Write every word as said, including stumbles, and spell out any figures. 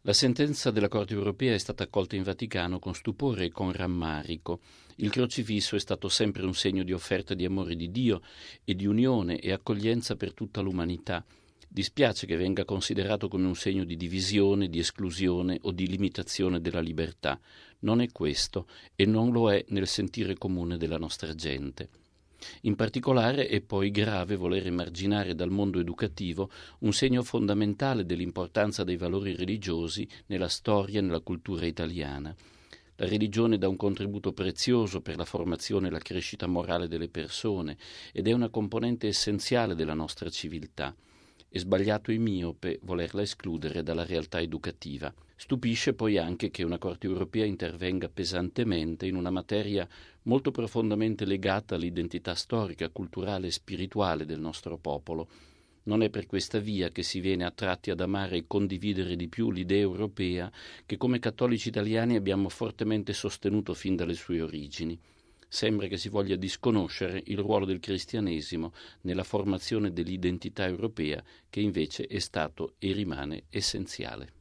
La sentenza della Corte europea è stata accolta in Vaticano con stupore e con rammarico. Il crocifisso è stato sempre un segno di offerta di amore di Dio e di unione e accoglienza per tutta l'umanità. Dispiace che venga considerato come un segno di divisione, di esclusione o di limitazione della libertà. Non è questo e non lo è nel sentire comune della nostra gente. In particolare è poi grave voler emarginare dal mondo educativo un segno fondamentale dell'importanza dei valori religiosi nella storia e nella cultura italiana. La religione dà un contributo prezioso per la formazione e la crescita morale delle persone ed è una componente essenziale della nostra civiltà. È sbagliato e miope volerla escludere dalla realtà educativa. Stupisce poi anche che una Corte europea intervenga pesantemente in una materia molto profondamente legata all'identità storica, culturale e spirituale del nostro popolo. Non è per questa via che si viene attratti ad amare e condividere di più l'idea europea che come cattolici italiani abbiamo fortemente sostenuto fin dalle sue origini. Sembra che si voglia disconoscere il ruolo del cristianesimo nella formazione dell'identità europea, che invece è stato e rimane essenziale.